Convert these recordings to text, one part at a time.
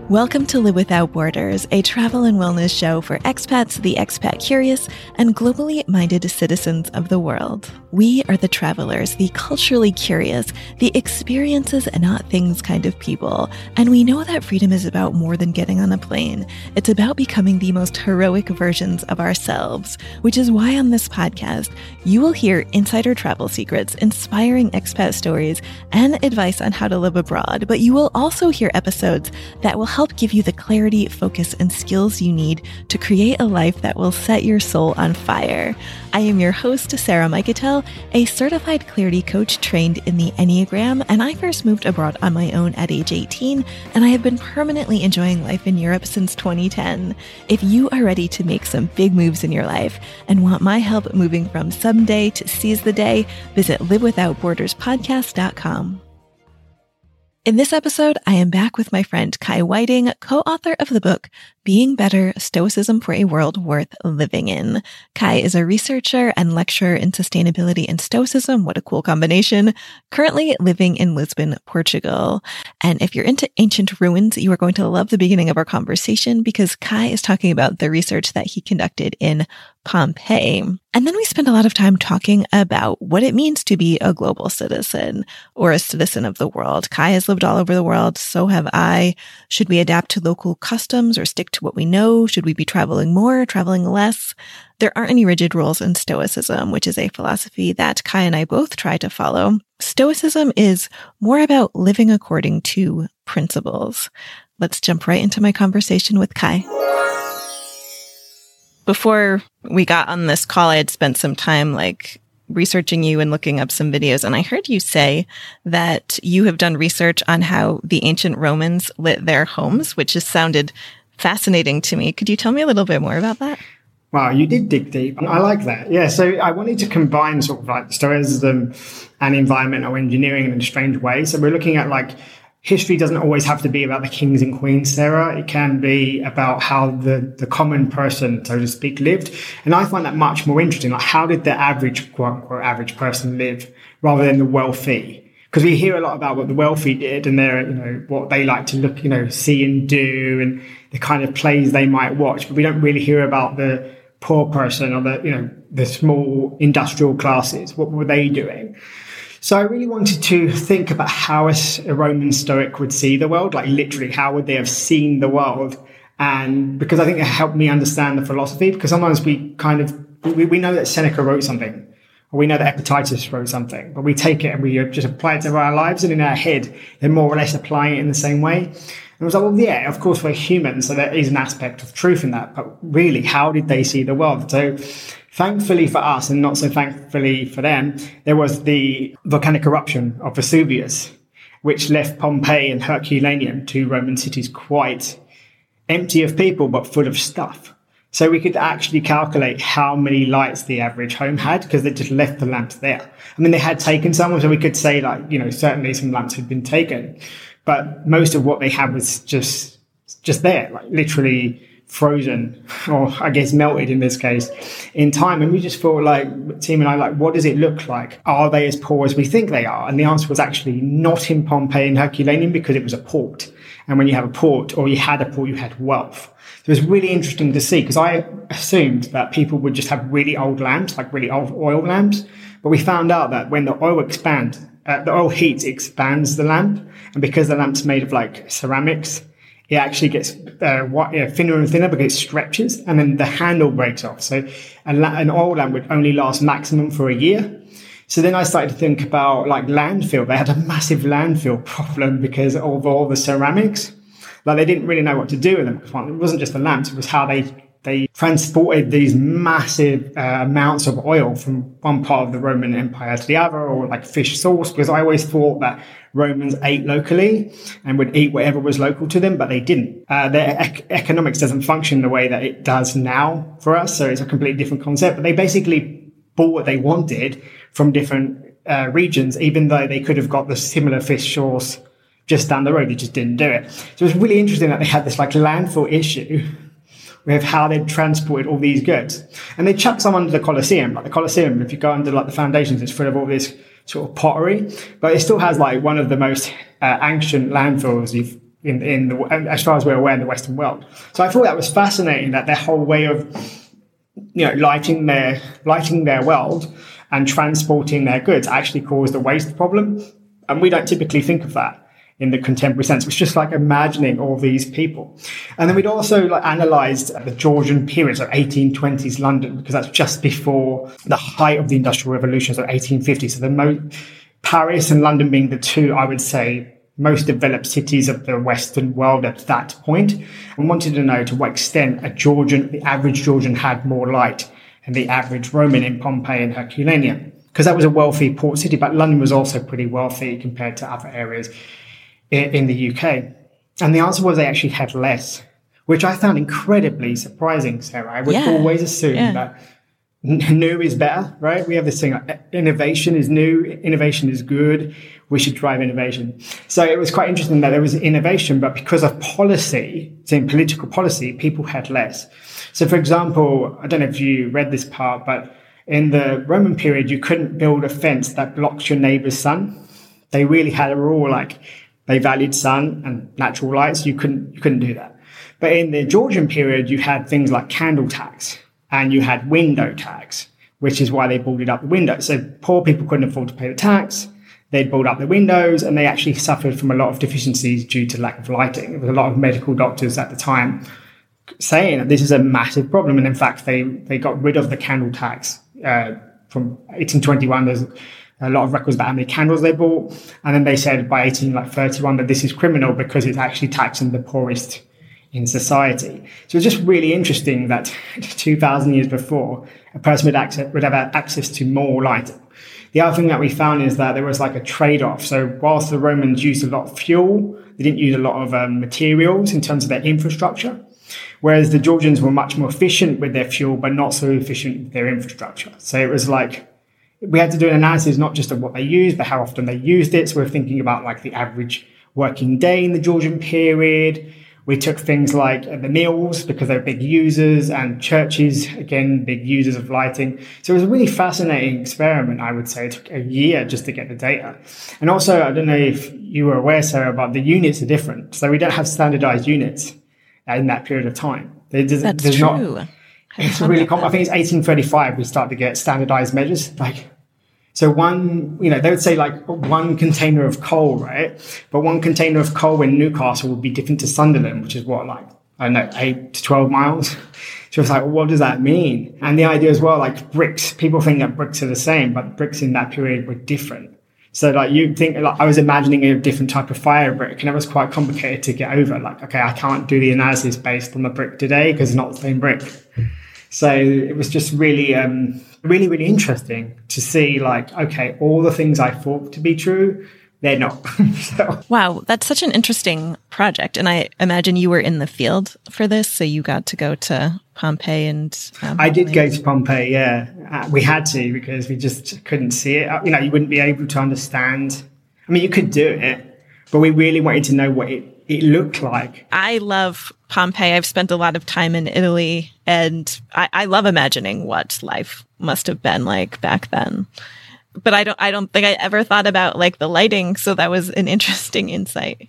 Welcome to Live Without Borders, a travel and wellness show for expats, the expat curious, and globally minded citizens of the world. We are the travelers, the culturally curious, the experiences and not things kind of people. And we know that freedom is about more than getting on a plane. It's about becoming the most heroic versions of ourselves, which is why on this podcast, you will hear insider travel secrets, inspiring expat stories, and advice on how to live abroad. But you will also hear episodes that will help give you the clarity, focus, and skills you need to create a life that will set your soul on fire. I am your host, Sarah Michatel, a certified clarity coach trained in the Enneagram, and I first moved abroad on my own at age 18, and I have been permanently enjoying life in Europe since 2010. If you are ready to make some big moves in your life and want my help moving from someday to seize the day, visit livewithoutborderspodcast.com. In this episode, I am back with my friend Kai Whiting, co-author of the book, Being Better, Stoicism for a World Worth Living In. Kai is a researcher and lecturer in sustainability and stoicism. What a cool combination. Currently living in Lisbon, Portugal. And if you're into ancient ruins, you are going to love the beginning of our conversation because Kai is talking about the research that he conducted in Pompeii. And then we spend a lot of time talking about what it means to be a global citizen or a citizen of the world. Kai has lived all over the world. So have I. Should we adapt to local customs or stick to what we know? Should we be traveling more, traveling less? There aren't any rigid rules in Stoicism, which is a philosophy that Kai and I both try to follow. Stoicism is more about living according to principles. Let's jump right into my conversation with Kai. Before we got on this call, I had spent some time researching you and looking up some videos. And I heard you say that you have done research on how the ancient Romans lit their homes, which just sounded fascinating to me. Could you tell me a little bit more about that? Wow, you did dig deep. I like that. Yeah, so I wanted to combine sort of like Stoicism and environmental engineering in a strange way. So we're looking at history doesn't always have to be about the kings and queens, Sarah. It can be about how the common person, so to speak, lived. And I find that much more interesting. Like, how did the average, quote unquote, average person live rather than the wealthy? Because we hear a lot about what the wealthy did and their, what they like to look, see and do and the kind of plays they might watch. But we don't really hear about the poor person or the small industrial classes. What were they doing? So I really wanted to think about how a Roman Stoic would see the world, literally, how would they have seen the world? And because I think it helped me understand the philosophy, because sometimes we know that Seneca wrote something, or we know that Epictetus wrote something, but we take it and we just apply it to our lives, and in our head, they're more or less applying it in the same way. And I was like, well, yeah, of course we're human, so there is an aspect of truth in that, but really, how did they see the world? So thankfully for us, and not so thankfully for them, there was the volcanic eruption of Vesuvius, which left Pompeii and Herculaneum, two Roman cities, quite empty of people, but full of stuff. So we could actually calculate how many lights the average home had, because they just left the lamps there. I mean, they had taken some, so we could say certainly some lamps had been taken, but most of what they had was just there, literally frozen, or I guess melted in this case, in time. And we just thought, team and I, what does it look like? Are they as poor as we think they are? And the answer was actually not in Pompeii and Herculaneum, because it was a port. And when you have a port, or you had a port, you had wealth. So it was really interesting to see, because I assumed that people would just have really old lamps, really old oil lamps. But we found out that when the oil the oil heat expands the lamp. And because the lamp's made of ceramics, it actually gets thinner and thinner because it stretches, and then the handle breaks off. So an oil lamp would only last maximum for a year. So then I started to think about landfill. They had a massive landfill problem because of all the ceramics. They didn't really know what to do with them. It wasn't just the lamps, it was how they transported these massive amounts of oil from one part of the Roman Empire to the other, or fish sauce, because I always thought that Romans ate locally and would eat whatever was local to them, but they didn't. Their economics doesn't function the way that it does now for us, so it's a completely different concept. But they basically bought what they wanted from different regions, even though they could have got the similar fish sauce just down the road. They just didn't do it. So it's really interesting that they had this landfill issue with how they transported all these goods. And they chucked some under the Colosseum. The Colosseum, if you go under the foundations, it's full of all this sort of pottery, but it still has one of the most ancient landfills you've as far as we're aware, in the Western world. So I thought that was fascinating, that their whole way of, lighting their world and transporting their goods actually caused a waste problem. And we don't typically think of that in the contemporary sense. It's just like imagining all these people. And then we'd also analysed the Georgian period, so 1820s London, because that's just before the height of the Industrial Revolution, so 1850. So Paris and London being the two, I would say, most developed cities of the Western world at that point. And wanted to know to what extent the average Georgian had more light than the average Roman in Pompeii and Herculaneum. Because that was a wealthy port city, but London was also pretty wealthy compared to other areas in the UK. And the answer was they actually had less, which I found incredibly surprising, Sarah. I would always assume that new is better, right? We have this thing like innovation is new, innovation is good, we should drive innovation. So it was quite interesting that there was innovation, but because of policy, in political policy, people had less. So for example, I don't know if you read this part, but in the Roman period, you couldn't build a fence that blocks your neighbor's sun. They really had a rule, like they valued sun and natural lights. You couldn't do that. But in the Georgian period, you had things like candle tax and you had window tax, which is why they boarded up the windows. So poor people couldn't afford to pay the tax. They'd board up the windows, and they actually suffered from a lot of deficiencies due to lack of lighting. There was a lot of medical doctors at the time saying that this is a massive problem. And in fact, they got rid of the candle tax from 1821. There's a lot of records about how many candles they bought. And then they said by 1831 that this is criminal because it's actually taxing the poorest in society. So it's just really interesting that 2,000 years before, a person would have access to more light. The other thing that we found is that there was like a trade-off. So whilst the Romans used a lot of fuel, they didn't use a lot of materials in terms of their infrastructure, whereas the Georgians were much more efficient with their fuel, but not so efficient with their infrastructure. So it was like, we had to do an analysis not just of what they used, but how often they used it. So we're thinking about like the average working day in the Georgian period. We took things like the mills, because they're big users, and churches, again, big users of lighting. So it was a really fascinating experiment, I would say. It took a year just to get the data. And also, I don't know if you were aware, Sarah, but the units are different. So we don't have standardized units in that period of time. That's true. It's really common. I think it's 1835 we start to get standardized measures. So they would say like one container of coal, right? But one container of coal in Newcastle would be different to Sunderland, which is 8 to 12 miles. So it's like, well, what does that mean? And the idea as well, like bricks, people think that bricks are the same, but bricks in that period were different. So like you think, like I was imagining a different type of fire brick, and it was quite complicated to get over. Like, okay, I can't do the analysis based on the brick today because it's not the same brick. So it was just really, really, really interesting to see like, okay, all the things I thought to be true, they're not. So. Wow, that's such an interesting project. And I imagine you were in the field for this, so you got to go to Pompeii and... I did go to Pompeii, yeah. We had to because we just couldn't see it. You wouldn't be able to understand. I mean, you could do it, but we really wanted to know what it looked like. I love Pompeii. I've spent a lot of time in Italy, and I love imagining what life must have been like back then. But I don't think I ever thought about like the lighting, so that was an interesting insight.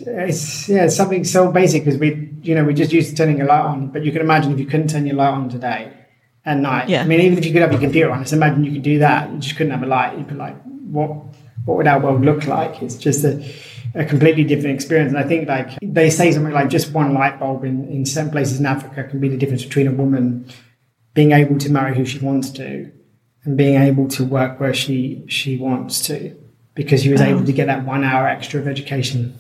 It's something so basic because we just used to turning a light on, but you can imagine if you couldn't turn your light on today at night. Yeah. I mean, even if you could have your computer on, just imagine you could do that. You just couldn't have a light. You'd be like, what would our world look like? It's just a completely different experience. And I think like they say something like just one light bulb in certain places in Africa can be the difference between a woman being able to marry who she wants to and being able to work where she wants to, because she was able to get that 1 hour extra of education.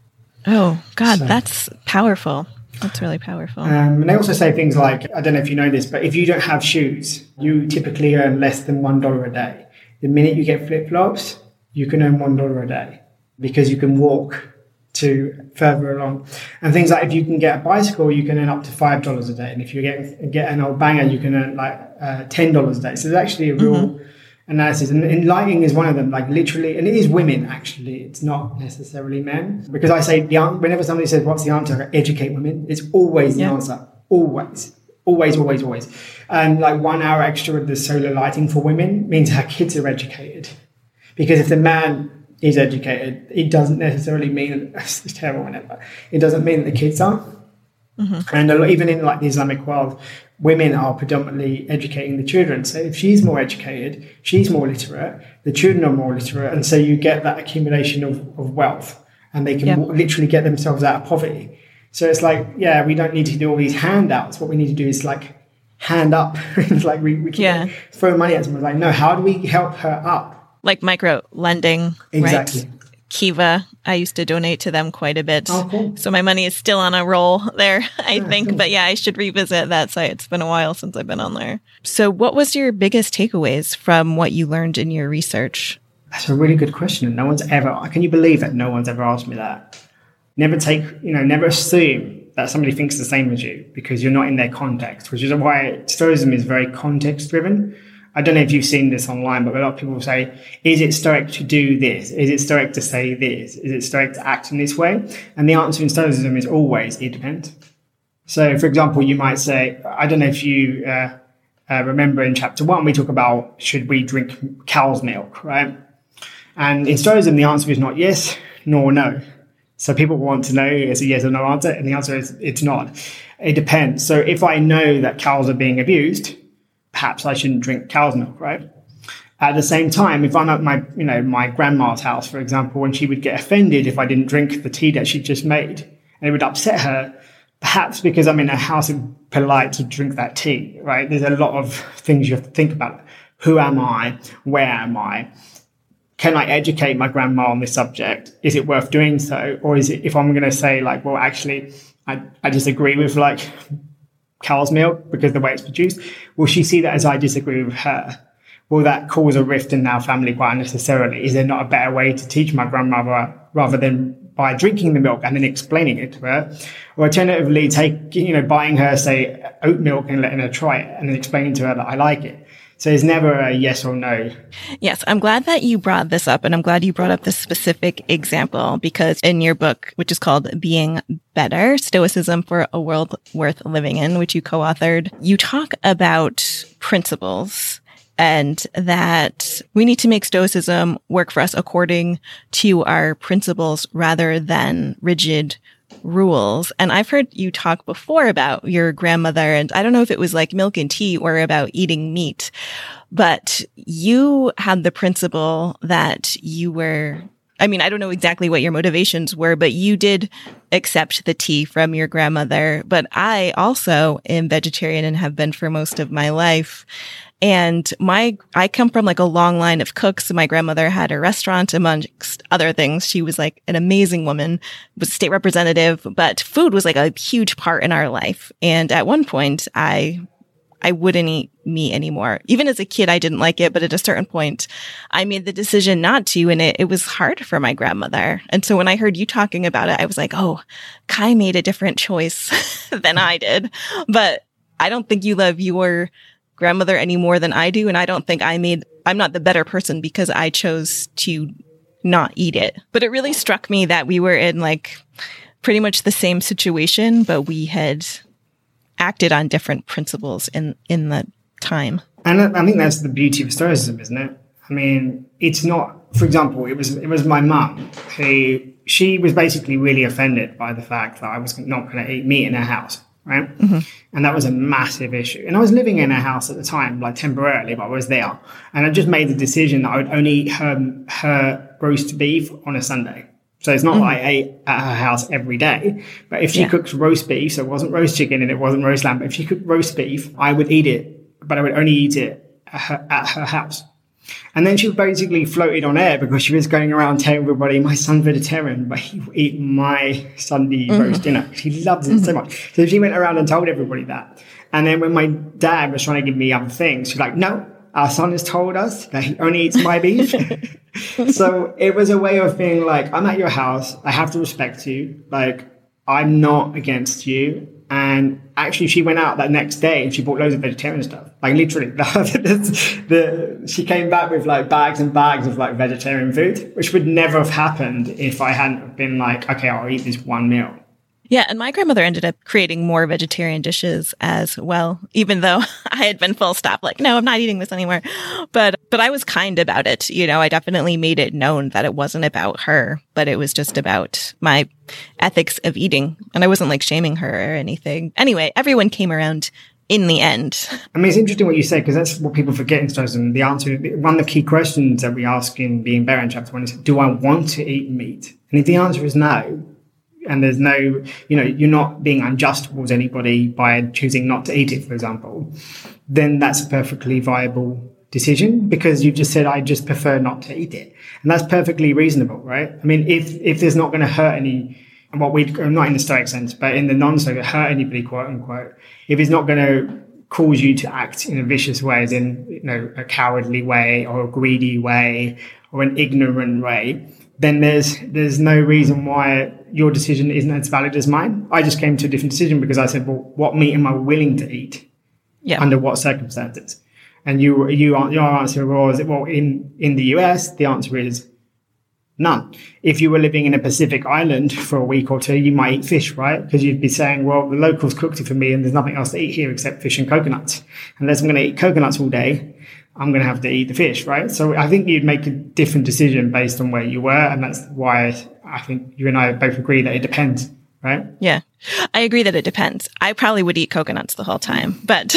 Oh, God, so, that's powerful. That's really powerful. And they also say things like, I don't know if you know this, but if you don't have shoes, you typically earn less than $1 a day. The minute you get flip-flops, you can earn $1 a day because you can walk to further along. And things like if you can get a bicycle, you can earn up to $5 a day. And if you get an old banger, you can earn like $10 a day. So there's actually a real analysis. And lighting is one of them, like literally, and it is women actually. It's not necessarily men. Because I say, whenever somebody says, what's the answer? Educate women. It's always the answer. Always. Always. And like 1 hour extra of the solar lighting for women means our kids are educated. Because if the man is educated, it doesn't necessarily mean, it's terrible, isn't it? But it doesn't mean that the kids are. And even in like the Islamic world, women are predominantly educating the children. So if she's more educated, she's more literate, the children are more literate. And so you get that accumulation of wealth, and they can literally get themselves out of poverty. So it's like, yeah, we don't need to do all these handouts. What we need to do is like hand up. It's like we can throw money at someone. Like, no, how do we help her up? Like micro lending, exactly. Right? Kiva, I used to donate to them quite a bit. Oh, cool. So my money is still on a roll there, I think. Cool. But yeah, I should revisit that site. It's been a while since I've been on there. So what was your biggest takeaways from what you learned in your research? That's a really good question. No one's ever, can you believe that no one's ever asked me that? Never assume that somebody thinks the same as you because you're not in their context, which is why Stoicism is very context driven. I don't know if you've seen this online, but a lot of people say, is it Stoic to do this? Is it Stoic to say this? Is it Stoic to act in this way? And the answer in Stoicism is always, it depends. So, for example, you might say, I don't know if you remember in chapter 1, we talk about, should we drink cow's milk, right? And in Stoicism, the answer is not yes, nor no. So people want to know, is a yes or no answer? And the answer is, it's not. It depends. So if I know that cows are being abused, perhaps I shouldn't drink cow's milk, right? At the same time, if I'm at my grandma's house, for example, and she would get offended if I didn't drink the tea that she just made, and it would upset her, perhaps because I'm in her house, it's polite to drink that tea, right? There's a lot of things you have to think about. Who am I? Where am I? Can I educate my grandma on this subject? Is it worth doing so? Or is it, if I'm going to say like, well, actually, I disagree with like cow's milk because the way it's produced, will she see that as I disagree with her? Will that cause a rift in our family quite unnecessarily? Is there not a better way to teach my grandmother rather than by drinking the milk and then explaining it to her? Or alternatively, buying her, say, oat milk and letting her try it and then explaining to her that I like it. So it's never a yes or no. Yes, I'm glad that you brought this up, and I'm glad you brought up this specific example, because in your book, which is called Being Better, Stoicism for a World Worth Living In, which you co-authored, you talk about principles and that we need to make Stoicism work for us according to our principles rather than rigid rules. And I've heard you talk before about your grandmother, and I don't know if it was like milk and tea or about eating meat, but you had the principle that you were, I don't know exactly what your motivations were, but you did accept the tea from your grandmother. But I also am vegetarian and have been for most of my life. And I come from like a long line of cooks. My grandmother had a restaurant, amongst other things. She was like an amazing woman, was a state representative, but food was like a huge part in our life. And at one point, I wouldn't eat meat anymore. Even as a kid, I didn't like it, but at a certain point, I made the decision not to, and it was hard for my grandmother. And so when I heard you talking about it, I was like, oh, Kai made a different choice than I did. But I don't think you love your grandmother any more than I do. And I don't think I'm not the better person because I chose to not eat it. But it really struck me that we were in like pretty much the same situation, but we had acted on different principles in the time. And I think that's the beauty of Stoicism, isn't it? It's not, for example, it was my mum who, she was basically really offended by the fact that I was not going to eat meat in her house. Right. Mm-hmm. And that was a massive issue. And I was living in her house at the time, like temporarily, but I was there. And I just made the decision that I would only eat her roast beef on a Sunday. So it's not like I ate at her house every day. But if she cooked roast beef, so it wasn't roast chicken and it wasn't roast lamb, but if she cooked roast beef, I would eat it, but I would only eat it at her house. And then she basically floated on air because she was going around telling everybody, my son's vegetarian, but he will eat my Sunday roast dinner. She loves it so much. So she went around and told everybody that. And then when my dad was trying to give me other things, she's like, no, our son has told us that he only eats my beef. So it was a way of being like, I'm at your house. I have to respect you. Like, I'm not against you. And actually, she went out that next day and she bought loads of vegetarian stuff. Like literally, she came back with like bags and bags of like vegetarian food, which would never have happened if I hadn't been like, okay, I'll eat this one meal. Yeah, and my grandmother ended up creating more vegetarian dishes as well, even though I had been full stop, like, no, I'm not eating this anymore. But I was kind about it. I definitely made it known that it wasn't about her, but it was just about my ethics of eating. And I wasn't like shaming her or anything. Anyway, everyone came around in the end. I mean, it's interesting what you say, because that's what people forget in Stoicism. The answer, one of the key questions that we ask in Being Bare in chapter 1 is, do I want to eat meat? And if the answer is no, and there's no, you're not being unjust towards anybody by choosing not to eat it, for example, then that's a perfectly viable decision, because you've just said, I just prefer not to eat it. And that's perfectly reasonable, right? I mean, if there's not going to hurt any, not in the Stoic sense, but in the non-Stoic, hurt anybody, quote unquote, if it's not going to cause you to act in a vicious way, as in, a cowardly way or a greedy way or an ignorant way, then there's no reason why your decision isn't as valid as mine. I just came to a different decision because I said, well, what meat am I willing to eat? Yeah. Under what circumstances? And your answer was, well, in the US, the answer is none. If you were living in a Pacific island for a week or two, you might eat fish, right? Because you'd be saying, well, the locals cooked it for me and there's nothing else to eat here except fish and coconuts. Unless I'm going to eat coconuts all day, I'm going to have to eat the fish, right? So I think you'd make a different decision based on where you were. And that's why I think you and I both agree that it depends, right? Yeah, I agree that it depends. I probably would eat coconuts the whole time, but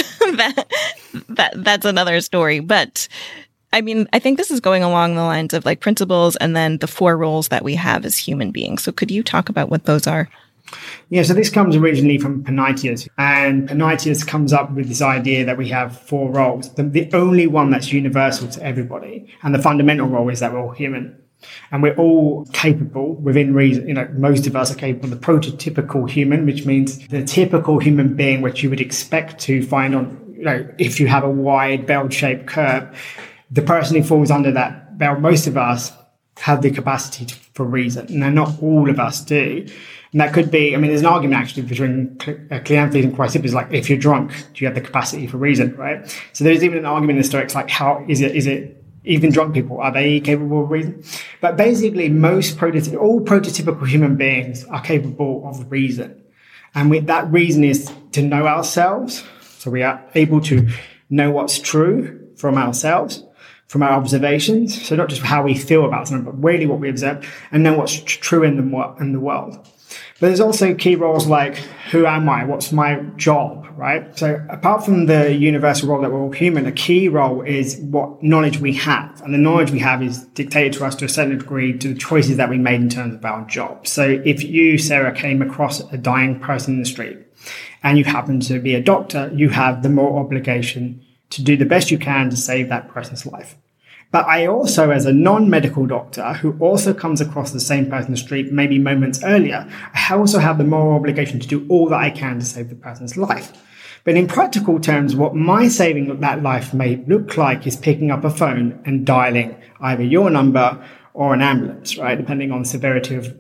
that's another story. But I mean, I think this is going along the lines of like principles and then the 4 roles that we have as human beings. So could you talk about what those are? Yeah, so this comes originally from Panaetius, and Panaetius comes up with this idea that we have 4 roles. The only one that's universal to everybody, and the fundamental role is that we're all human. And we're all capable within reason, most of us are capable of the prototypical human, which means the typical human being, which you would expect to find on, if you have a wide bell-shaped curve, the person who falls under that bell, most of us have the capacity for reason. Now, not all of us do. And that could be, there's an argument actually between Cleanthes and Chrysippus, like, if you're drunk, do you have the capacity for reason, right? So there's even an argument in the Stoics, like, how is it even drunk people, are they capable of reason? But basically, all prototypical human beings are capable of reason. And that reason is to know ourselves. So we are able to know what's true from ourselves, from our observations. So not just how we feel about something, but really what we observe, and know what's true in the world. But there's also key roles like, who am I? What's my job, right? So apart from the universal role that we're all human, a key role is what knowledge we have. And the knowledge we have is dictated to us to a certain degree to the choices that we made in terms of our job. So if you, Sarah, came across a dying person in the street and you happen to be a doctor, you have the moral obligation to do the best you can to save that person's life. But I also, as a non-medical doctor who also comes across the same person in the street, maybe moments earlier, I also have the moral obligation to do all that I can to save the person's life. But in practical terms, what my saving of that life may look like is picking up a phone and dialing either your number or an ambulance, right? Depending on the severity of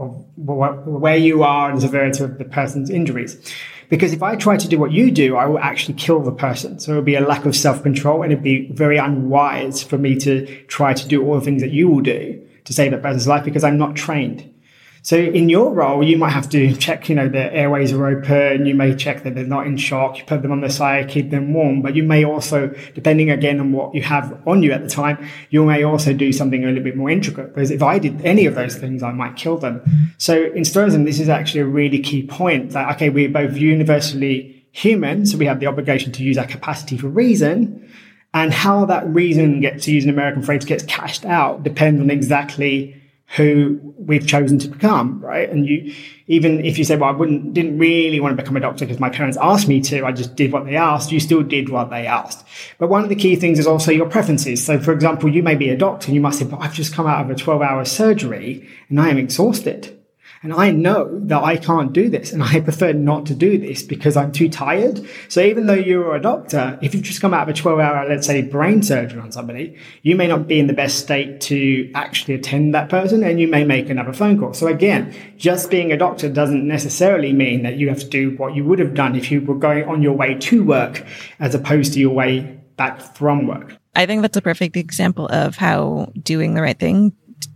where you are and the severity of the person's injuries. Because if I try to do what you do, I will actually kill the person. So it will be a lack of self-control, and it'd be very unwise for me to try to do all the things that you will do to save that person's life, because I'm not trained. So in your role, you might have to check, the airways are open. You may check that they're not in shock. You put them on the side, keep them warm. But you may also, depending again on what you have on you at the time, you may also do something a little bit more intricate. Because if I did any of those things, I might kill them. So in Stoicism, this is actually a really key point that, okay, we're both universally human. So we have the obligation to use our capacity for reason. And how that reason, to use an American phrase, gets cashed out depends on exactly who we've chosen to become, right? And even if you say, well, didn't really want to become a doctor because my parents asked me to, I just did what they asked, you still did what they asked. But one of the key things is also your preferences. So for example, you may be a doctor and you might say, but I've just come out of a 12-hour surgery and I am exhausted. And I know that I can't do this, and I prefer not to do this because I'm too tired. So even though you're a doctor, if you've just come out of a 12-hour, let's say, brain surgery on somebody, you may not be in the best state to actually attend that person, and you may make another phone call. So again, just being a doctor doesn't necessarily mean that you have to do what you would have done if you were going on your way to work as opposed to your way back from work. I think that's a perfect example of how doing the right thing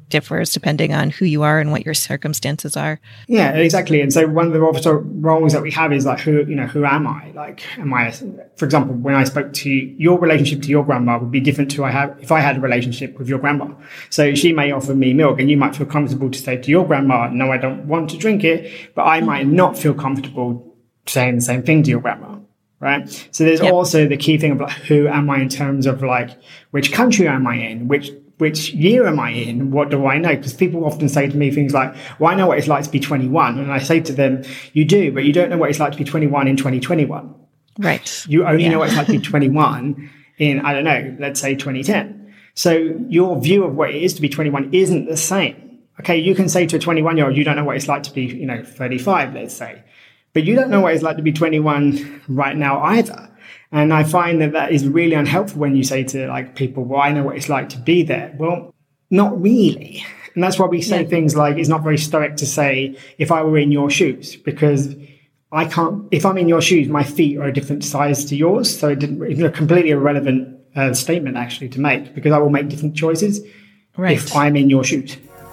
differs depending on who you are and what your circumstances are. Yeah, exactly. And so one of the roles that we have is like, who am I? Like, am I, for example, when I spoke to you, your relationship to your grandma would be different to if I had a relationship with your grandma. So she may offer me milk and you might feel comfortable to say to your grandma, no, I don't want to drink it, but I might not feel comfortable saying the same thing to your grandma. Right. So there's also the key thing of like, who am I in terms of like, which country am I in? Which year am I in? What do I know? Because people often say to me things like, well, I know what it's like to be 21. And I say to them, you do, but you don't know what it's like to be 21 in 2021. Right. You only know what it's like to be 21 in, I don't know, let's say 2010. So your view of what it is to be 21 isn't the same. Okay. You can say to a 21-year-old, you don't know what it's like to be, 35, let's say. But you don't know what it's like to be 21 right now either. And I find that is really unhelpful when you say to like people, well, I know what it's like to be there. Well, not really. And that's why we say things like, it's not very stoic to say, if I were in your shoes, because I can't, if I'm in your shoes, my feet are a different size to yours. So it's a completely irrelevant statement actually to make, because I will make different choices if I'm in your shoes.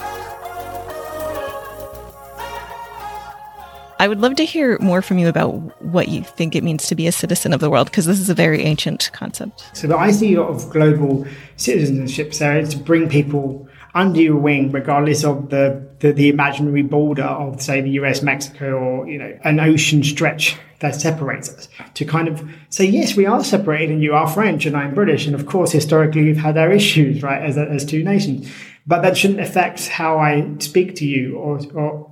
I would love to hear more from you about what you think it means to be a citizen of the world, because this is a very ancient concept. So I see a lot of global citizenship there to bring people under your wing, regardless of the imaginary border of, say, the US, Mexico, or, an ocean stretch that separates us. To kind of say, yes, we are separated and you are French and I'm British. And of course, historically, we've had our issues, right, as two nations. But that shouldn't affect how I speak to you or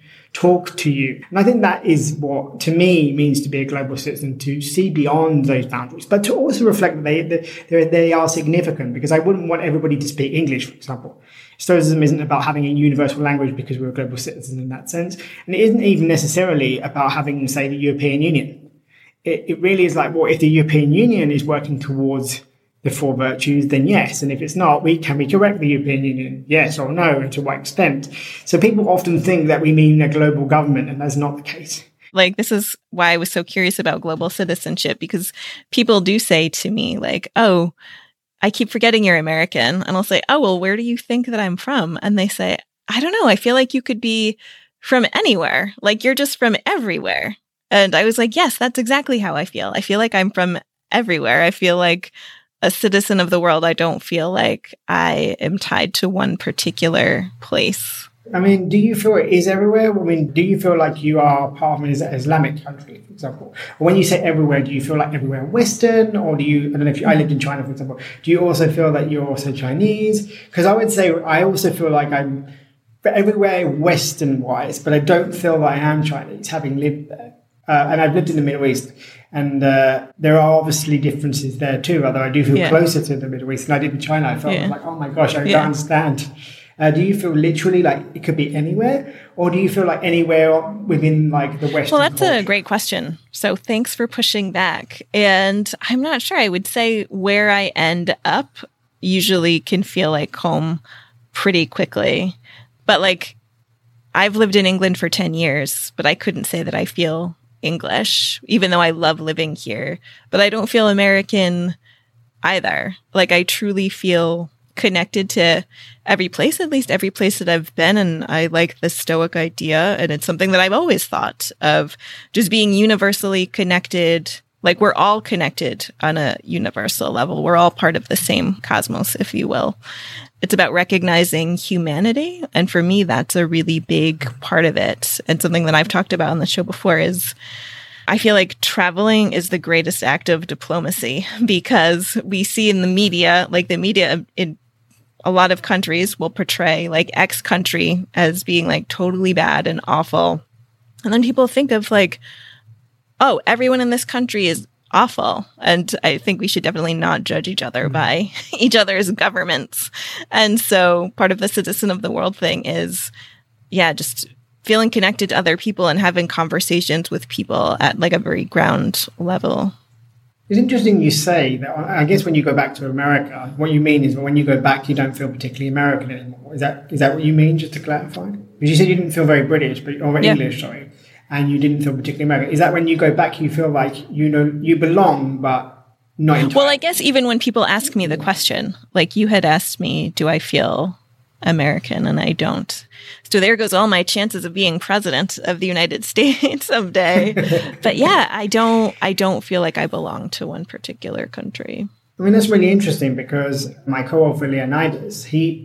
talk to you. And I think that is what, to me, means to be a global citizen, to see beyond those boundaries, but to also reflect that they are significant, because I wouldn't want everybody to speak English, for example. Stoicism isn't about having a universal language because we're a global citizen in that sense. And it isn't even necessarily about having, say, the European Union. It really is like, well, if the European Union is working towards the four virtues, then yes. And if it's not, can we correct the European Union? Yes or no, and to what extent? So people often think that we mean a global government, and that's not the case. Like, this is why I was so curious about global citizenship, because people do say to me, like, oh, I keep forgetting you're American. And I'll say, oh, well, where do you think that I'm from? And they say, I don't know. I feel like you could be from anywhere. Like, you're just from everywhere. And I was like, yes, that's exactly how I feel. I feel like I'm from everywhere. I feel like a citizen of the world. I don't feel like I am tied to one particular place. I mean, do you feel it is everywhere? I mean, do you feel like you are part of an Islamic country, for example? Or when you say everywhere, do you feel like everywhere Western? Or do you, I don't know if I lived in China, for example, do you also feel that you're also Chinese? Because I would say I also feel like I'm everywhere Western-wise, but I don't feel that I am Chinese, having lived there. And I've lived in the Middle East. And there are obviously differences there too, although I do feel closer to the Middle East than I did in China. I felt like, oh my gosh, I don't understand. Do you feel literally like it could be anywhere? Or do you feel like anywhere within like the Western Well, that's culture? a great question. So thanks for pushing back. And I'm not sure. I would say where I end up usually can feel like home pretty quickly. But like, I've lived in England for 10 years, but I couldn't say that I feel English, even though I love living here, but I don't feel American either. Like, I truly feel connected to every place, at least every place that I've been. And I like the Stoic idea. And it's something that I've always thought of, just being universally connected. Like, we're all connected on a universal level. We're all part of the same cosmos, if you will. It's about recognizing humanity. And for me, that's a really big part of it. And something that I've talked about on the show before is I feel like traveling is the greatest act of diplomacy, because we see in the media, like the media in a lot of countries will portray like X country as being like totally bad and awful. And then people think of like, oh, everyone in this country is awful. And I think we should definitely not judge each other by each other's governments. And so part of the citizen of the world thing is, just feeling connected to other people and having conversations with people at like a very ground level. It's interesting you say that. I guess when you go back to America, what you mean is when you go back, you don't feel particularly American anymore. Is that what you mean, just to clarify? Because you said you didn't feel very British, or English, sorry. And you didn't feel particularly American. Is that when you go back, you feel like, you belong, but not entirely? Well, I guess even when people ask me the question, like you had asked me, do I feel American and I don't. So there goes all my chances of being president of the United States someday. But yeah, I don't feel like I belong to one particular country. I mean, that's really interesting because my co-author Leonidas,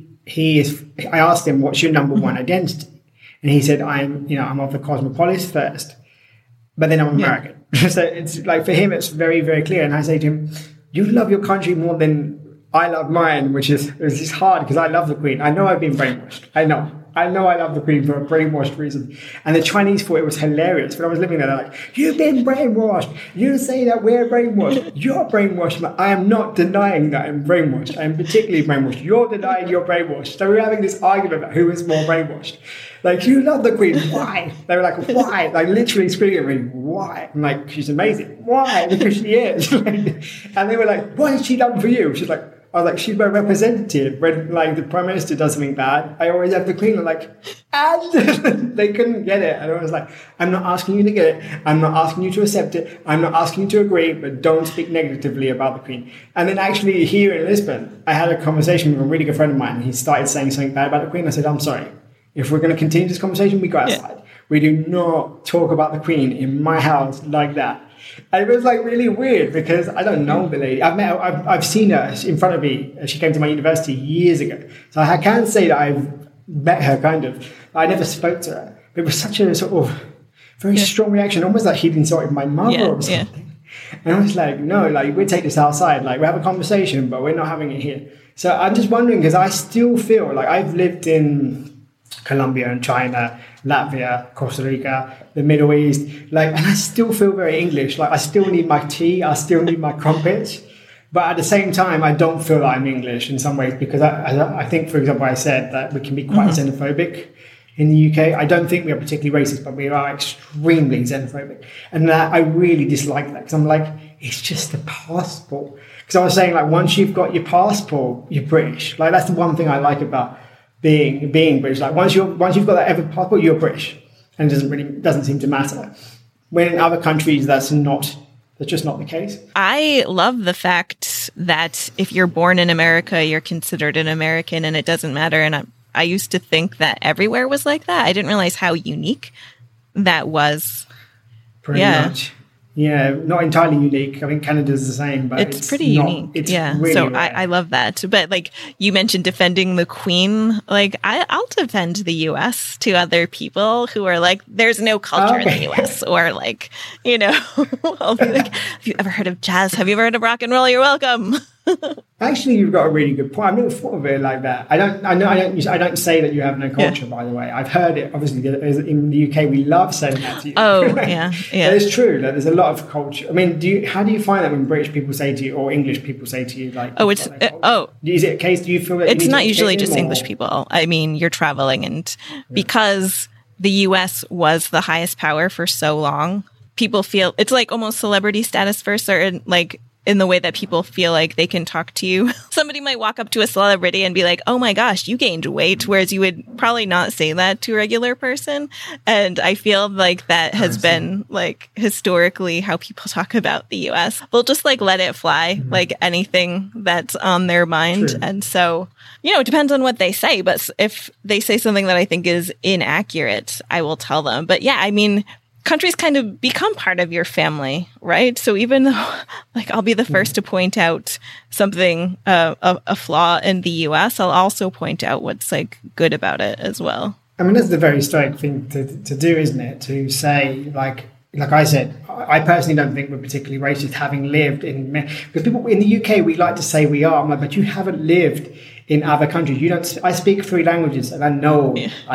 I asked him, what's your number one identity? And he said, I'm of the cosmopolis first, but then I'm American. Yeah. So it's like, for him, it's very, very clear. And I say to him, you love your country more than I love mine, which is hard because I love the Queen. I know I've been brainwashed. I know I love the Queen for a brainwashed reason. And the Chinese thought it was hilarious. When I was living there, they're like, you've been brainwashed. You say that we're brainwashed. You're brainwashed. I am not denying that I'm brainwashed. I'm particularly brainwashed. You're denying you're brainwashed. So we're having this argument about who is more brainwashed. Like, you love the Queen. Why? They were like, why? Like, literally screaming at me, why? I'm like, she's amazing. Why? Because she is. And they were like, what has she done for you? She's like, I was like, she's my representative. When like the Prime Minister does something bad, I always have the Queen. I'm like, and they couldn't get it. And I was like, I'm not asking you to get it. I'm not asking you to accept it. I'm not asking you to agree, but don't speak negatively about the Queen. And then actually here in Lisbon, I had a conversation with a really good friend of mine. And he started saying something bad about the Queen. I said, I'm sorry. If we're going to continue this conversation, we go outside. Yeah. We do not talk about the Queen in my house like that. And it was like really weird because I don't know the lady. I've seen her in front of me. She came to my university years ago. So I can say that I've met her kind of. I never spoke to her. But it was such a sort of very strong reaction, almost like he'd insulted my mother or something. And I was like, no, like we take this outside. Like we have a conversation, but we're not having it here. So I'm just wondering because I still feel like I've lived in Colombia and China, Latvia, Costa Rica, the Middle East, and I still feel very English. Like I still need my tea, I still need my crumpets, but at the same time, I don't feel like I'm English in some ways because I think, for example, I said that we can be quite xenophobic in the UK. I don't think we are particularly racist, but we are extremely xenophobic, and I really dislike that because I'm like, it's just a passport. Because I was saying, like, once you've got your passport, you're British. Like that's the one thing I like about being British. Like once you've got that ever passport, you're British, and it doesn't seem to matter. When in other countries, that's just not the case. I love the fact that if you're born in America, you're considered an American, and it doesn't matter. And I used to think that everywhere was like that. I didn't realize how unique that was. Pretty much. Yeah, not entirely unique. I think Canada's the same, but it's pretty unique. It's really so I love that. But like you mentioned defending the Queen, like I'll defend the US to other people who are like, there's no culture in the US, or like, I'll be like, have you ever heard of jazz? Have you ever heard of rock and roll? You're welcome. Actually, you've got a really good point. I've never thought of it like that. I don't say that you have no culture. By the way, I've heard it. Obviously, in the UK, we love saying that to you. Oh, yeah. It's true. Like, there's a lot of culture. I mean, how do you find that when British people say to you or English people say to you, like, is it a case? Do you feel that it's not usually just English people? I mean, you're traveling, and because the US was the highest power for so long, people feel it's like almost celebrity status for certain, like, in the way that people feel like they can talk to you. Somebody might walk up to a celebrity and be like, oh my gosh, you gained weight, whereas you would probably not say that to a regular person. And I feel like that has been like historically how people talk about the US. They'll just like let it fly, like anything that's on their mind. True. And so, it depends on what they say. But if they say something that I think is inaccurate, I will tell them. But yeah, I mean, countries kind of become part of your family, right? So even though, like, I'll be the first to point out something, a flaw in the US, I'll also point out what's, like, good about it as well. I mean, that's the very stoic thing to do, isn't it? To say, like I said, I personally don't think we're particularly racist, having lived because people in the UK, we like to say we are. I'm like, but you haven't lived in other countries. You don't. I speak 3 languages, and I know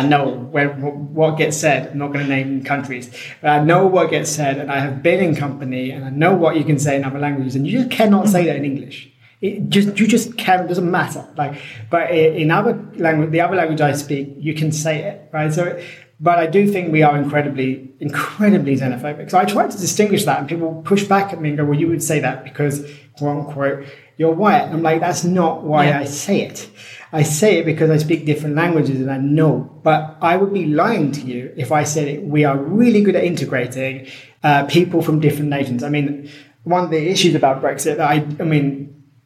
what gets said. I'm not going to name countries, but I know what gets said, and I have been in company, and I know what you can say in other languages, and you just cannot say that in English. You just can't. It doesn't matter. But in other language, the other language I speak, you can say it, right? So. But I do think we are incredibly, incredibly xenophobic. So I try to distinguish that, and people push back at me and go, well, you would say that because, quote unquote, you're white. And I'm like, that's not why I say it. I say it because I speak different languages and I know. But I would be lying to you if I said it. We are really good at integrating people from different nations. I mean, one of the issues about Brexit,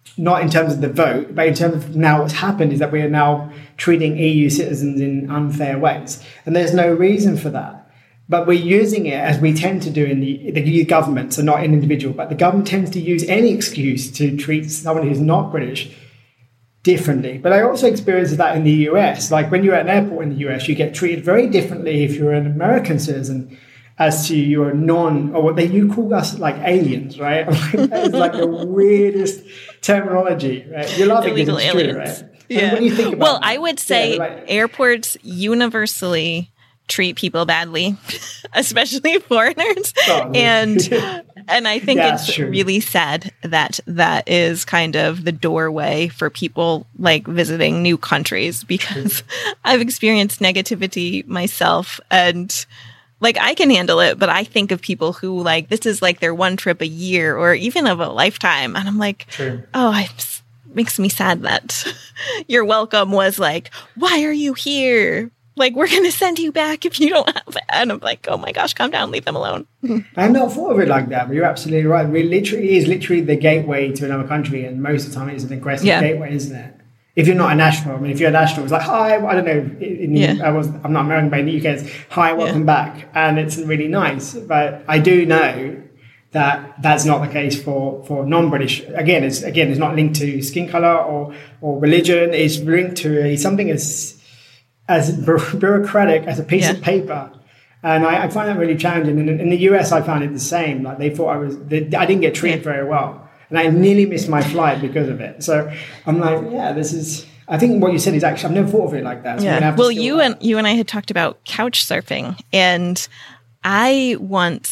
not in terms of the vote, but in terms of now what's happened is that we are now treating EU citizens in unfair ways. And there's no reason for that. But we're using it as we tend to do in the EU government, so not an individual, but the government tends to use any excuse to treat someone who's not British differently. But I also experienced that in the US. Like when you're at an airport in the US, you get treated very differently if you're an American citizen as to your or what you call us like aliens, right? That is like the weirdest terminology, right? You're laughing because it's true, right? Yeah. When you think about I would say airports universally treat people badly, especially foreigners. And I think it's really sad that that is kind of the doorway for people like visiting new countries, because I've experienced negativity myself, and like I can handle it, but I think of people who like this is like their one trip a year or even of a lifetime, and I'm like, it makes me sad that your welcome was like, why are you here? Like, we're going to send you back if you don't have it. And I'm like, oh my gosh, calm down, leave them alone. I've not thought of it like that, but you're absolutely right. It is literally the gateway to another country, and most of the time it's an aggressive gateway, isn't it? If you're not a national, I mean, if you're a national, it's like, hi, I don't know, I'm not American, but in the UK, it's hi, welcome back. And it's really nice. But I do know that that's not the case for non-British. Again, it's not linked to skin color or religion. It's linked to something as bureaucratic as a piece of paper. And I find that really challenging. And in the US, I found it the same. Like they thought I didn't get treated very well. And I nearly missed my flight because of it. So I'm like, I think what you said is actually, I've never thought of it like that. So well, you and I had talked about couch surfing, and when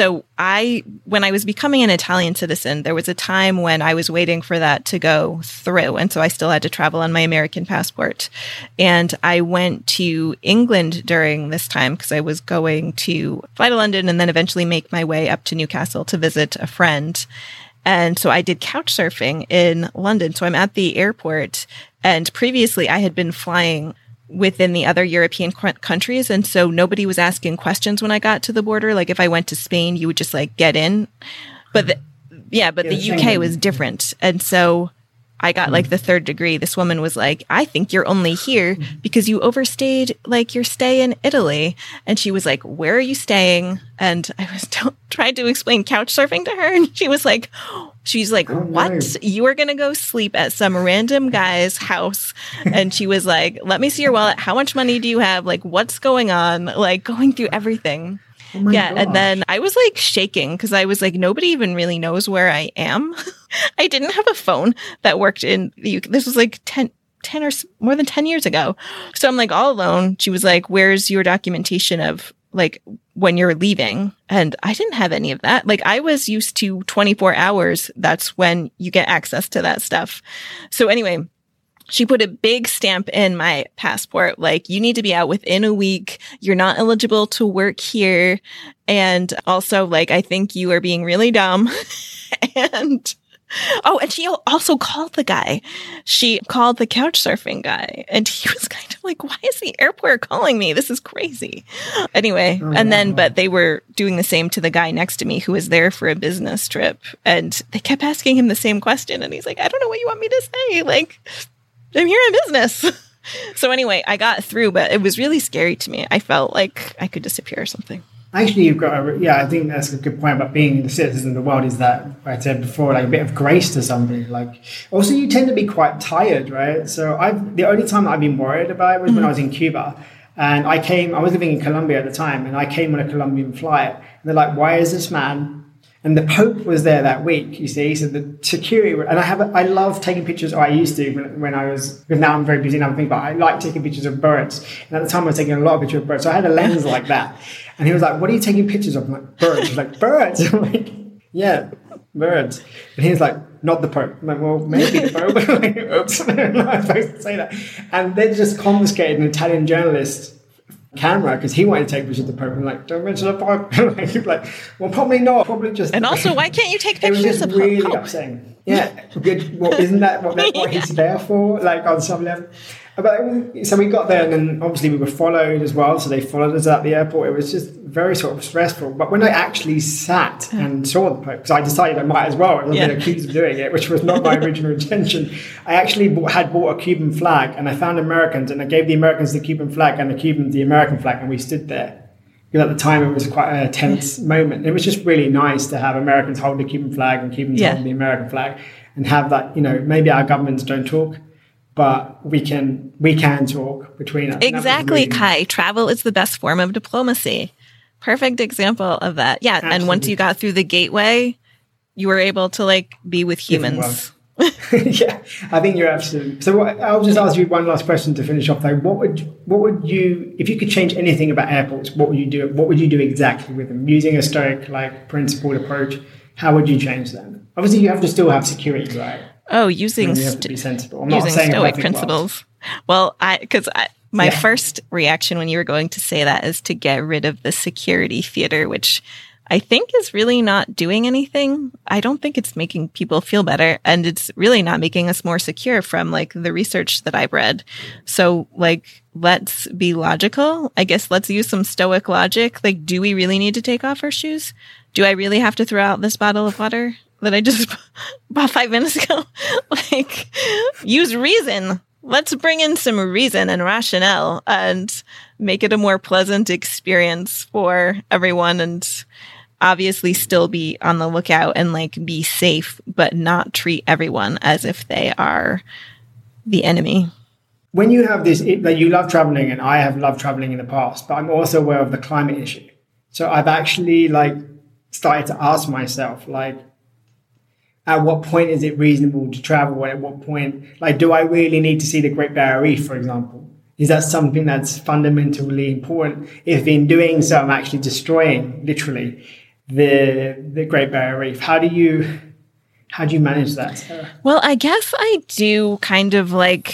I was becoming an Italian citizen, there was a time when I was waiting for that to go through. And so I still had to travel on my American passport. And I went to England during this time because I was going to fly to London and then eventually make my way up to Newcastle to visit a friend. And so I did couch surfing in London. So I'm at the airport, and previously I had been flying within the other European countries. And so nobody was asking questions when I got to the border. Like if I went to Spain, you would just like get in. But the UK was different. And so I got like the third degree. This woman was like, I think you're only here because you overstayed like your stay in Italy. And she was like, where are you staying? And I was trying to explain couch surfing to her. And she's like, what? You are going to go sleep at some random guy's house. And she was like, let me see your wallet. How much money do you have? Like, what's going on? Like going through everything. Oh my gosh. And then I was like shaking because I was like, nobody even really knows where I am. I didn't have a phone that worked in the UK. This was like 10 or more than 10 years ago. So I'm like all alone. She was like, where's your documentation of like when you're leaving? And I didn't have any of that. Like I was used to 24 hours. That's when you get access to that stuff. So anyway, she put a big stamp in my passport, like, you need to be out within a week. You're not eligible to work here. And also, like, I think you are being really dumb. And she also called the guy. She called the couch surfing guy. And he was kind of like, why is the airport calling me? This is crazy. Anyway, but they were doing the same to the guy next to me who was there for a business trip. And they kept asking him the same question. And he's like, I don't know what you want me to say. Like, I'm here in business. So anyway, I got through, but it was really scary to me. I felt like I could disappear or something. Actually, you've got I think that's a good point about being the citizen of the world, is that I said before, like a bit of grace to somebody. Like, also you tend to be quite tired, right? So the only time that I've been worried about it was when I was in Cuba. And I was living in Colombia at the time, and I came on a Colombian flight. And they're like, why is this man? And the Pope was there that week, you see. So the security, and I love taking pictures, or I used to when I was, because now I'm very busy in other things, but I like taking pictures of birds. And at the time I was taking a lot of pictures of birds. So I had a lens like that. And he was like, what are you taking pictures of? I'm like, birds. He's like, birds? I'm like, yeah, birds. And he was like, not the Pope. I'm like, well, maybe the Pope. Like, oops, I'm not supposed to say that. And they just confiscated an Italian journalist camera because he wanted to take pictures of the Pope. And like, don't mention the Pope. Like, well, probably not. Probably just. And also, why can't you take pictures of the Pope? It was just really upsetting. Yeah, good. Well, isn't that what he's there for? Like on some level. So we got there, and then obviously we were followed as well. So they followed us at the airport. It was just very sort of stressful. But when I actually sat and saw the Pope, because I decided I might as well, I've been accused of doing it, which was not my original intention. I actually had bought a Cuban flag, and I found Americans, and I gave the Americans the Cuban flag and the Cubans the American flag, and we stood there. Because at the time it was quite a tense moment. It was just really nice to have Americans hold the Cuban flag and Cubans hold the American flag, and have that. Maybe our governments don't talk, but we can talk between us. Exactly, Kai. Travel is the best form of diplomacy. Perfect example of that. Yeah, absolutely. And once you got through the gateway, you were able to be with humans. Yeah, I think you're absolutely. So I'll just ask you one last question to finish off though. What would you, if you could change anything about airports, what would you do? What would you do exactly with them? Using a Stoic principled approach, how would you change them? Obviously, you have to still have security, right? Oh, using you have to be sensible. I'm not saying Stoic principles. Well, my first reaction when you were going to say that is to get rid of the security theater, which I think is really not doing anything. I don't think it's making people feel better, and it's really not making us more secure from the research that I've read. So let's be logical. I guess let's use some Stoic logic. Do we really need to take off our shoes? Do I really have to throw out this bottle of water that I just bought 5 minutes ago? Use reason. Let's bring in some reason and rationale and make it a more pleasant experience for everyone, and obviously still be on the lookout and be safe, but not treat everyone as if they are the enemy. When you have this, you love traveling, and I have loved traveling in the past, but I'm also aware of the climate issue. So I've actually started to ask myself, at what point is it reasonable to travel? At what point, do I really need to see the Great Barrier Reef, for example? Is that something that's fundamentally important? If in doing so, I'm actually destroying, literally, the Great Barrier Reef. How do you manage that, Sarah? Well, I guess I do kind of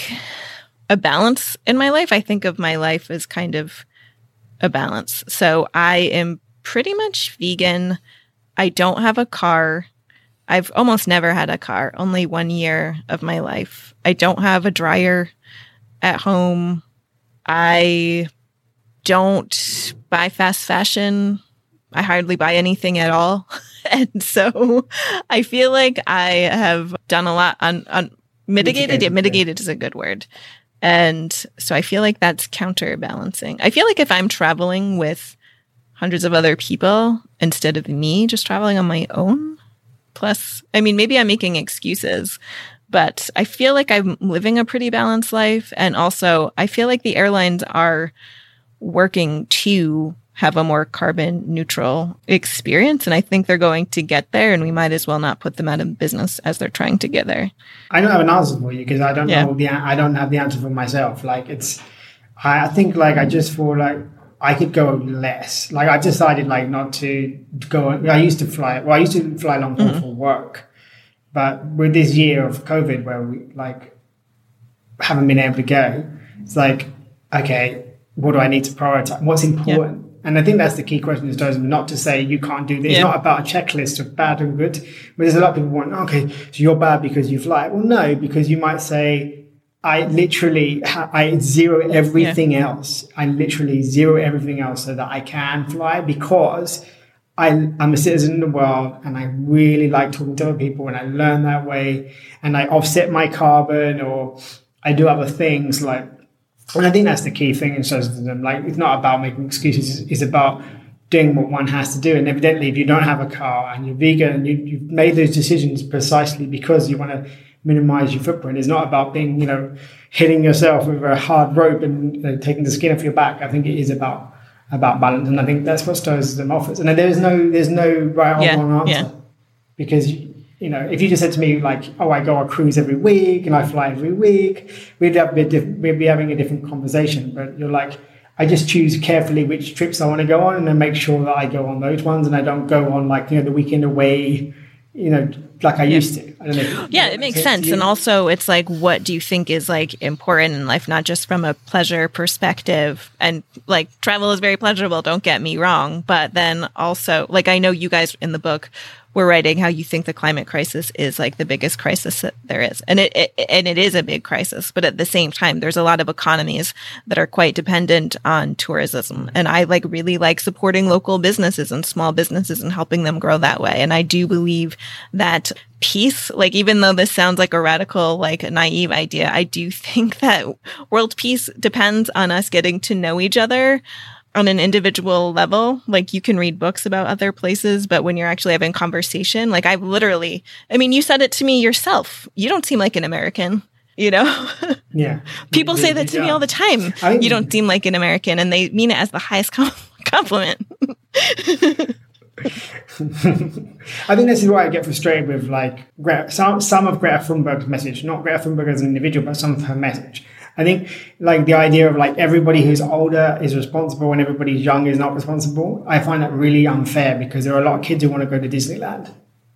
a balance in my life. I think of my life as kind of a balance. So I am pretty much vegan. I don't have a car. I've almost never had a car, only 1 year of my life. I don't have a dryer at home. I don't buy fast fashion. I hardly buy anything at all. And so I feel like I have done a lot on mitigated. Yeah, mitigated is a good word. And so I feel like that's counterbalancing. I feel like if I'm traveling with hundreds of other people instead of me just traveling on my own, plus, maybe I'm making excuses, but I feel like I'm living a pretty balanced life. And also, I feel like the airlines are working to have a more carbon neutral experience. And I think they're going to get there, and we might as well not put them out of business as they're trying to get there. I don't have an answer for you because I don't know I don't have the answer for myself. I think I just feel I could go less. I've decided not to go. I used to fly. Well, I used to fly long haul for work, but with this year of COVID, where we haven't been able to go, it's okay, what do I need to prioritize? What's important? Yeah. And I think that's the key question in tourism. Not to say you can't do this. Yeah. It's not about a checklist of bad and good. But there's a lot of people want, okay, so you're bad because you fly. Well, no, because you might say, I zero everything else. I literally zero everything else so that I can fly, because I'm a citizen in the world, and I really like talking to other people, and I learn that way, and I offset my carbon, or I do other things and I think that's the key thing in socialism. It's not about making excuses. It's about doing what one has to do. And evidently, if you don't have a car and you're vegan and you've made those decisions precisely because you want to minimize your footprint, it's not about being, hitting yourself with a hard rope and taking the skin off your back. I think it is about balance. And I think that's what Stoicism offers. And there's no right or wrong answer. Because if you just said to me I go on a cruise every week and I fly every week, we'd be having a different conversation. But you're I just choose carefully which trips I want to go on, and then make sure that I go on those ones, and I don't go on the weekend away, like I used to. I don't know. Yeah, it makes sense. And also it's what do you think is important in life, not just from a pleasure perspective. And travel is very pleasurable, don't get me wrong. But then also I know you guys in the book were writing how you think the climate crisis is like the biggest crisis that there is. And it is a big crisis. But at the same time, there's a lot of economies that are quite dependent on tourism. And I really like supporting local businesses and small businesses and helping them grow that way. And I do believe that peace, even though this sounds like a radical, naive idea, I do think that world peace depends on us getting to know each other on an individual level. You can read books about other places, but when you're actually having conversation, you said it to me yourself. You don't seem like an American, Yeah. People say that to me all the time. You don't seem like an American, and they mean it as the highest compliment. I think this is why I get frustrated with some of Greta Thunberg's message, not Greta Thunberg as an individual, but some of her message. I think the idea of everybody who's older is responsible and everybody who's young is not responsible. I find that really unfair because there are a lot of kids who want to go to Disneyland.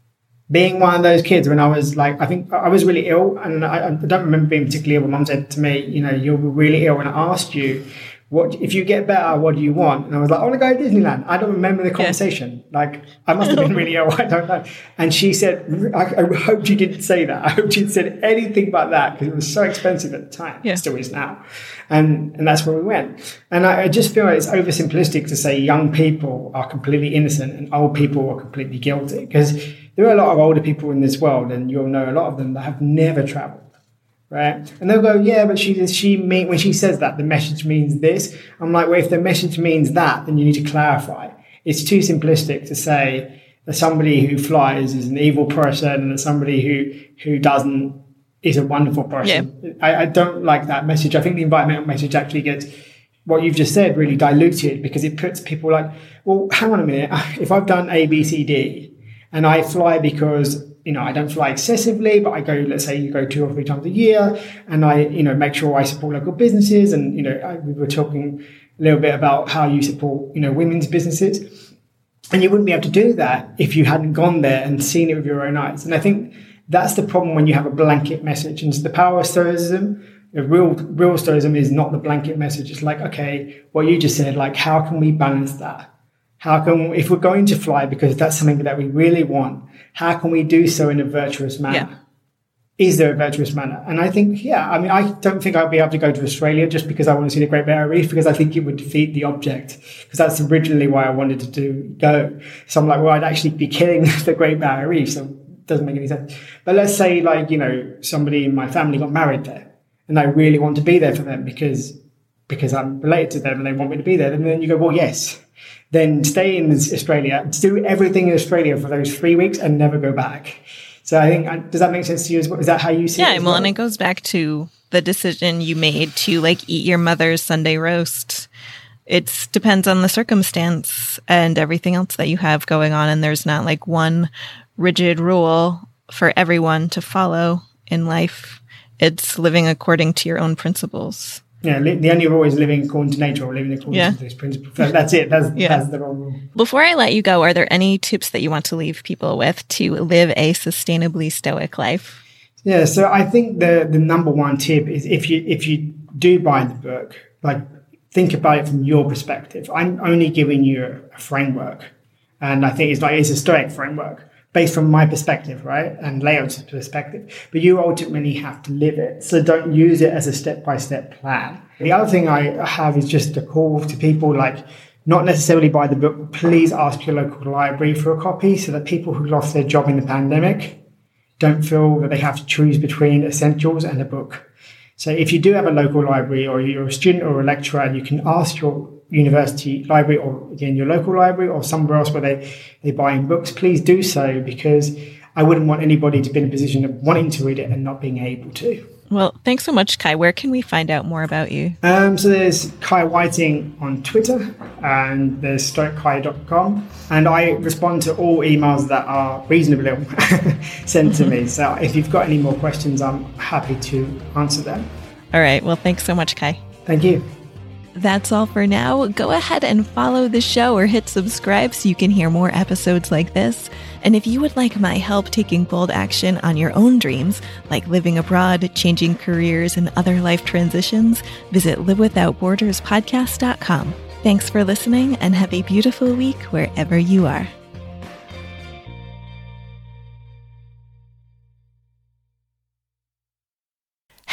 Being one of those kids when I was I think I was really ill, and I don't remember being particularly ill. My mum said to me, you're really ill, and I asked you, what if you get better, what do you want? And I was like, I want to go to Disneyland. I don't remember the conversation. I must have been really ill. I don't know. And she said, I hope you didn't say that. I hope you said anything about that because it was so expensive at the time. Yeah. It still is now. And that's where we went. And I just feel like it's oversimplistic to say young people are completely innocent and old people are completely guilty, because there are a lot of older people in this world, and you'll know a lot of them that have never traveled. Right. And they'll go, yeah, but when she says that, the message means this. I'm like, well, if the message means that, then you need to clarify. It's too simplistic to say that somebody who flies is an evil person and that somebody who doesn't is a wonderful person. Yeah. I don't like that message. I think the environmental message actually gets what you've just said really diluted, because it puts people like, well, hang on a minute. If I've done A, B, C, D and I fly because I don't fly excessively, but I go, let's say you go 2 or 3 times a year, and I, make sure I support local businesses. And, we were talking a little bit about how you support, women's businesses. And you wouldn't be able to do that if you hadn't gone there and seen it with your own eyes. And I think that's the problem when you have a blanket message. And it's the power of Stoicism. Real Stoicism is not the blanket message. It's okay, what you just said, how can we balance that? How can, if we're going to fly because that's something that we really want, how can we do so in a virtuous manner? Yeah. Is there a virtuous manner? And I think, I don't think I'd be able to go to Australia just because I want to see the Great Barrier Reef, because I think it would defeat the object, because that's originally why I wanted to go. So I'm like, well, I'd actually be killing the Great Barrier Reef, so it doesn't make any sense. But let's say somebody in my family got married there and I really want to be there for them because I'm related to them and they want me to be there. And then you go, well, yes. Then stay in Australia, do everything in Australia for those 3 weeks and never go back. So I think, does that make sense to you as well? Is that how you see it? Yeah, well, and it goes back to the decision you made to eat your mother's Sunday roast. It depends on the circumstance and everything else that you have going on. And there's not one rigid rule for everyone to follow in life. It's living according to your own principles. Yeah, the only rule is living according to nature or living according to those principles. That's it. That's the wrong rule. Before I let you go, are there any tips that you want to leave people with to live a sustainably stoic life? Yeah, so I think the number one tip is if you do buy the book, think about it from your perspective. I'm only giving you a framework, and I think it's a stoic framework based from my perspective, right? And Leo's perspective. But you ultimately have to live it. So don't use it as a step-by-step plan. The other thing I have is just a call to people, not necessarily buy the book, but please ask your local library for a copy so that people who lost their job in the pandemic don't feel that they have to choose between essentials and a book. So if you do have a local library, or you're a student or a lecturer, and you can ask your university library, or again your local library, or somewhere else where they buy in books, please do so, because I wouldn't want anybody to be in a position of wanting to read it and not being able to. Well, thanks so much, Kai. Where can we find out more about you? So there's Kai Whiting on Twitter, and there's stoickai.com, and I respond to all emails that are reasonably sent to me. So if you've got any more questions, I'm happy to answer them. All right. Well, thanks so much, Kai. Thank you. That's all for now. Go ahead and follow the show or hit subscribe so you can hear more episodes like this. And if you would like my help taking bold action on your own dreams, like living abroad, changing careers, and other life transitions, visit livewithoutborderspodcast.com. Thanks for listening, and have a beautiful week wherever you are.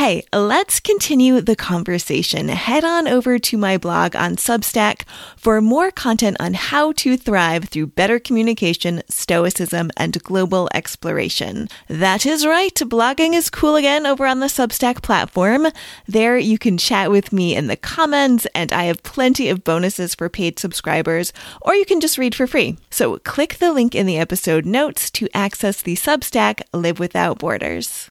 Okay, let's continue the conversation. Head on over to my blog on Substack for more content on how to thrive through better communication, stoicism, and global exploration. That is right, blogging is cool again over on the Substack platform. There you can chat with me in the comments, and I have plenty of bonuses for paid subscribers, or you can just read for free. So click the link in the episode notes to access the Substack Live Without Borders.